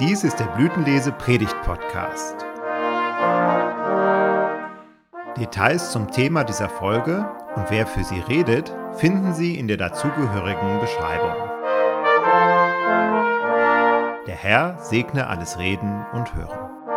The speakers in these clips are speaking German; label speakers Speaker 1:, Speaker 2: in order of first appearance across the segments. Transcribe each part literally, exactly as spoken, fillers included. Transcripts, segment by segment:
Speaker 1: Dies ist der Blütenlese-Predigt-Podcast. Details zum Thema dieser Folge und wer für sie redet, finden Sie in der dazugehörigen Beschreibung. Der Herr segne alles Reden und Hören.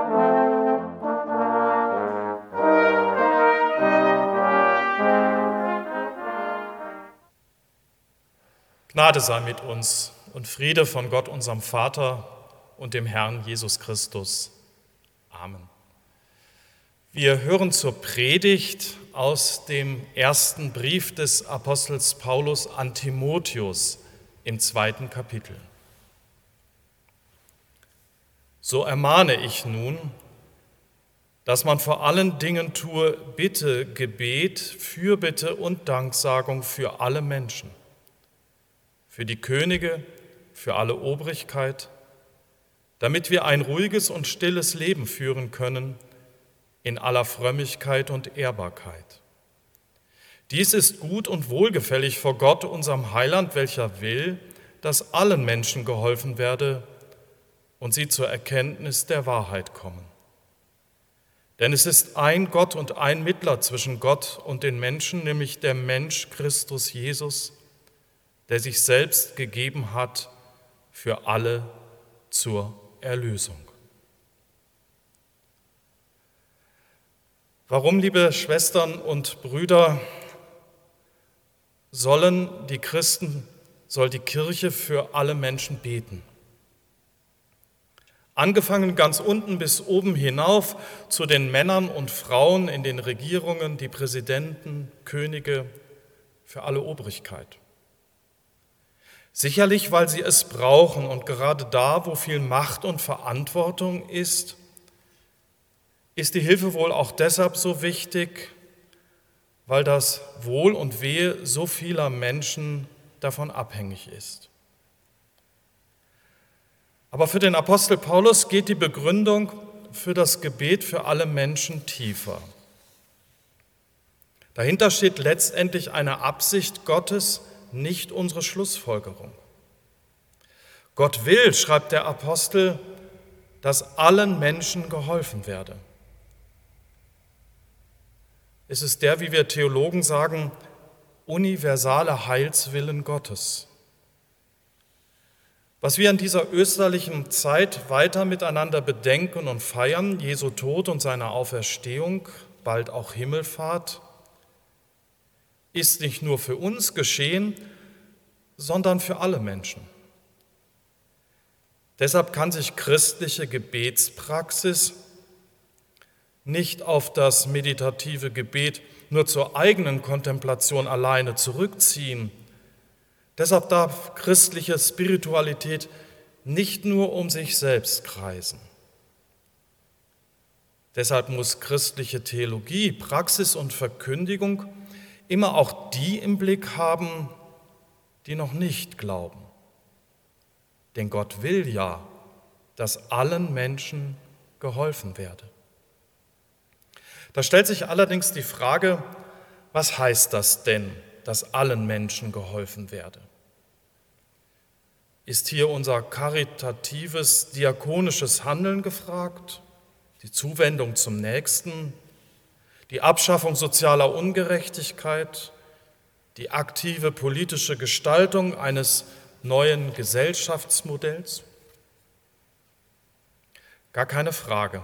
Speaker 2: Gnade sei mit uns und Friede von Gott, unserem Vater und dem Herrn Jesus Christus. Amen. Wir hören zur Predigt aus dem ersten Brief des Apostels Paulus an Timotheus im zweiten Kapitel. So ermahne ich nun, dass man vor allen Dingen tue Bitte, Gebet, Fürbitte und Danksagung für alle Menschen, für die Könige, für alle Obrigkeit, damit wir ein ruhiges und stilles Leben führen können, in aller Frömmigkeit und Ehrbarkeit. Dies ist gut und wohlgefällig vor Gott, unserem Heiland, welcher will, dass allen Menschen geholfen werde und sie zur Erkenntnis der Wahrheit kommen. Denn es ist ein Gott und ein Mittler zwischen Gott und den Menschen, nämlich der Mensch Christus Jesus, der sich selbst gegeben hat für alle zur Erlösung. Warum, liebe Schwestern und Brüder, sollen die Christen, soll die Kirche für alle Menschen beten? Angefangen ganz unten bis oben hinauf zu den Männern und Frauen in den Regierungen, die Präsidenten, Könige, für alle Obrigkeit. Sicherlich, weil sie es brauchen und gerade da, wo viel Macht und Verantwortung ist, ist die Hilfe wohl auch deshalb so wichtig, weil das Wohl und Wehe so vieler Menschen davon abhängig ist. Aber für den Apostel Paulus geht die Begründung für das Gebet für alle Menschen tiefer. Dahinter steht letztendlich eine Absicht Gottes, nicht unsere Schlussfolgerung. Gott will, schreibt der Apostel, dass allen Menschen geholfen werde. Es ist der, wie wir Theologen sagen, universale Heilswillen Gottes. Was wir in dieser österlichen Zeit weiter miteinander bedenken und feiern, Jesu Tod und seine Auferstehung, bald auch Himmelfahrt, ist nicht nur für uns geschehen, sondern für alle Menschen. Deshalb kann sich christliche Gebetspraxis nicht auf das meditative Gebet nur zur eigenen Kontemplation alleine zurückziehen. Deshalb darf christliche Spiritualität nicht nur um sich selbst kreisen. Deshalb muss christliche Theologie, Praxis und Verkündigung immer auch die im Blick haben, die noch nicht glauben. Denn Gott will ja, dass allen Menschen geholfen werde. Da stellt sich allerdings die Frage, was heißt das denn, dass allen Menschen geholfen werde? Ist hier unser karitatives, diakonisches Handeln gefragt, die Zuwendung zum Nächsten, die Abschaffung sozialer Ungerechtigkeit, die aktive politische Gestaltung eines neuen Gesellschaftsmodells? Gar keine Frage.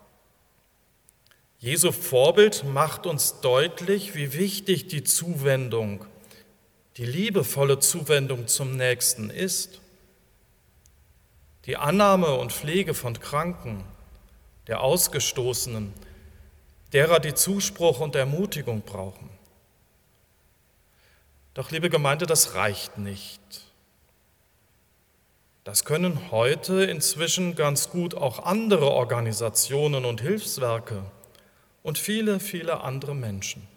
Speaker 2: Jesu Vorbild macht uns deutlich, wie wichtig die Zuwendung, die liebevolle Zuwendung zum Nächsten ist. Die Annahme und Pflege von Kranken, der Ausgestoßenen, derer, die Zuspruch und Ermutigung brauchen. Doch, liebe Gemeinde, das reicht nicht. Das können heute inzwischen ganz gut auch andere Organisationen und Hilfswerke und viele, viele andere Menschen.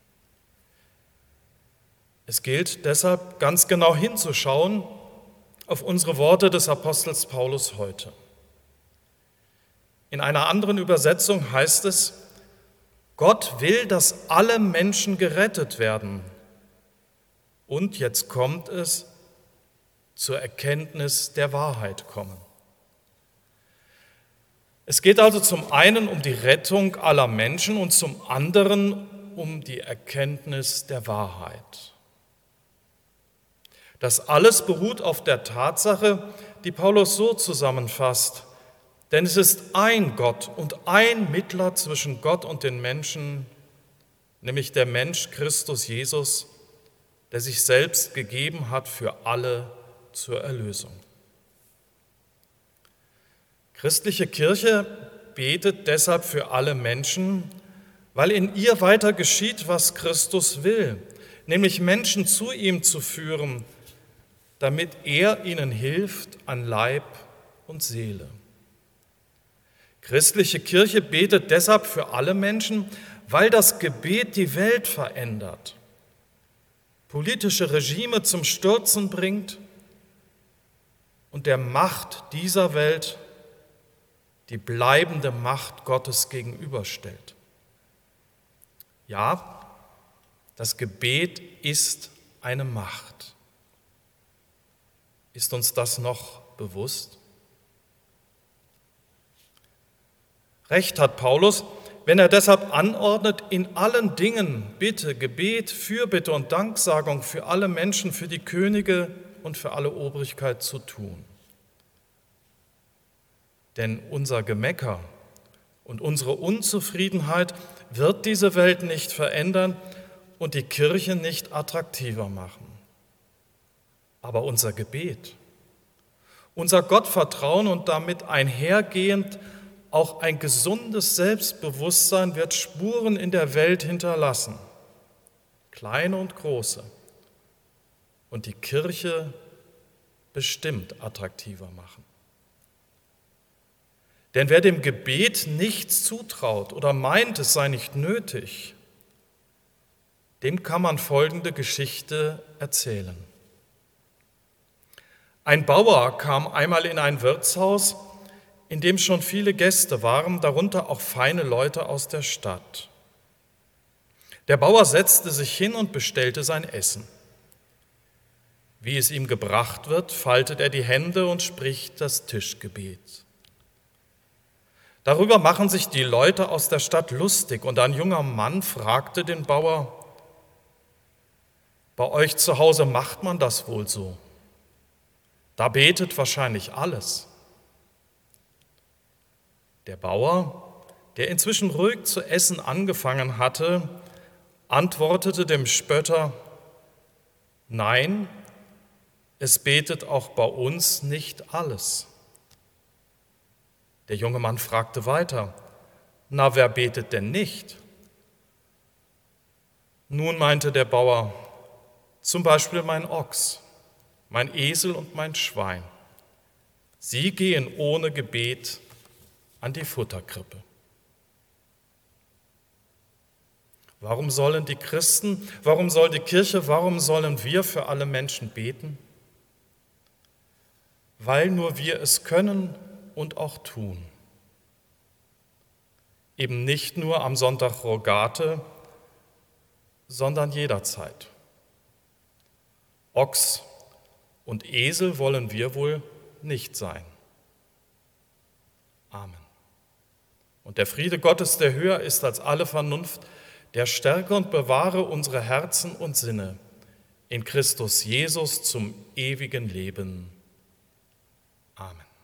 Speaker 2: Es gilt deshalb ganz genau hinzuschauen auf unsere Worte des Apostels Paulus heute. In einer anderen Übersetzung heißt es, Gott will, dass alle Menschen gerettet werden. Und jetzt kommt es, zur Erkenntnis der Wahrheit kommen. Es geht also zum einen um die Rettung aller Menschen und zum anderen um die Erkenntnis der Wahrheit. Das alles beruht auf der Tatsache, die Paulus so zusammenfasst: Denn es ist ein Gott und ein Mittler zwischen Gott und den Menschen, nämlich der Mensch Christus Jesus, der sich selbst gegeben hat für alle zur Erlösung. Christliche Kirche betet deshalb für alle Menschen, weil in ihr weiter geschieht, was Christus will, nämlich Menschen zu ihm zu führen, damit er ihnen hilft an Leib und Seele. Christliche Kirche betet deshalb für alle Menschen, weil das Gebet die Welt verändert, politische Regime zum Stürzen bringt und der Macht dieser Welt die bleibende Macht Gottes gegenüberstellt. Ja, das Gebet ist eine Macht. Ist uns das noch bewusst? Recht hat Paulus, wenn er deshalb anordnet, in allen Dingen Bitte, Gebet, Fürbitte und Danksagung für alle Menschen, für die Könige und für alle Obrigkeit zu tun. Denn unser Gemecker und unsere Unzufriedenheit wird diese Welt nicht verändern und die Kirche nicht attraktiver machen. Aber unser Gebet, unser Gottvertrauen und damit einhergehend auch ein gesundes Selbstbewusstsein wird Spuren in der Welt hinterlassen, kleine und große, und die Kirche bestimmt attraktiver machen. Denn wer dem Gebet nichts zutraut oder meint, es sei nicht nötig, dem kann man folgende Geschichte erzählen. Ein Bauer kam einmal in ein Wirtshaus, in dem schon viele Gäste waren, darunter auch feine Leute aus der Stadt. Der Bauer setzte sich hin und bestellte sein Essen. Wie es ihm gebracht wird, faltet er die Hände und spricht das Tischgebet. Darüber machen sich die Leute aus der Stadt lustig und ein junger Mann fragte den Bauer: Bei euch zu Hause macht man das wohl so? Da betet wahrscheinlich alles. Der Bauer, der inzwischen ruhig zu essen angefangen hatte, antwortete dem Spötter: Nein, es betet auch bei uns nicht alles. Der junge Mann fragte weiter: Na, wer betet denn nicht? Nun, meinte der Bauer, zum Beispiel mein Ochs, mein Esel und mein Schwein. Sie gehen ohne Gebet an die Futterkrippe. Warum sollen die Christen, warum soll die Kirche, warum sollen wir für alle Menschen beten? Weil nur wir es können und auch tun. Eben nicht nur am Sonntag Rogate, sondern jederzeit. Ochs und Esel wollen wir wohl nicht sein. Amen. Und der Friede Gottes, der höher ist als alle Vernunft, der stärke und bewahre unsere Herzen und Sinne in Christus Jesus zum ewigen Leben. Amen.